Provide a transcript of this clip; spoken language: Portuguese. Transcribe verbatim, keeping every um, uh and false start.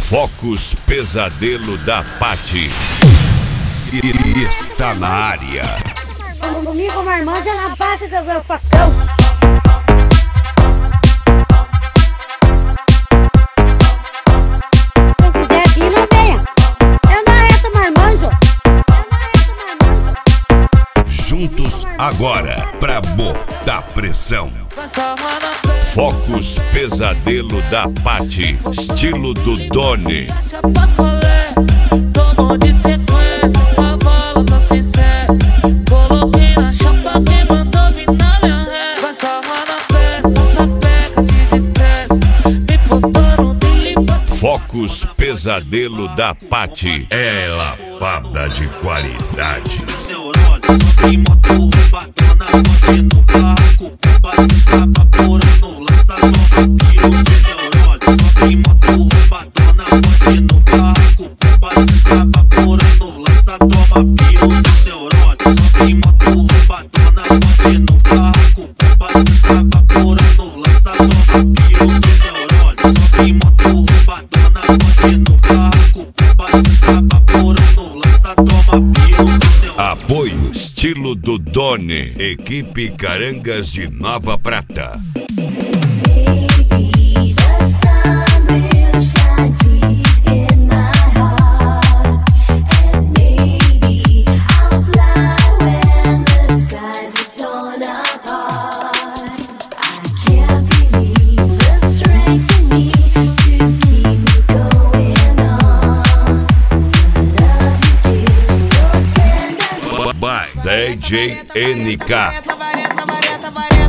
Focus Pesadelo da Paty e está na área. Comigo, marmanja na base do meu facão. Quem quiser vir, não venha. Eu não arreto marmanjo. Eu não arreto marmanjo. Juntos agora pra botar pressão. Focus Pesadelo da Paty, estilo do Doni. Tomou de sequência, cavalo tá sincero. Coloquei na chapa, quem mandou vir na minha ré. Vai sarrar na festa, sapeca, desestresse. Me postou no delipa. Focus Pesadelo da Paty é lapada de qualidade. Neurose, só tem moto roubadona, bote no carro, culpa se acaba porando, lança toma pio de neurose. Só tem moto roubadona, bote no carro, culpa se acaba porando, lança toma pio de neurose. Só tem moto roubadona, bote no carro, culpa se acaba porando, lança toma pio de neurose. Só tem moto roubadona, bote no carro, culpa se acaba porando, lança toma pio de neurose. Apoio estilo do Doni, equipe Carangas de Nova Prata. By D J N K.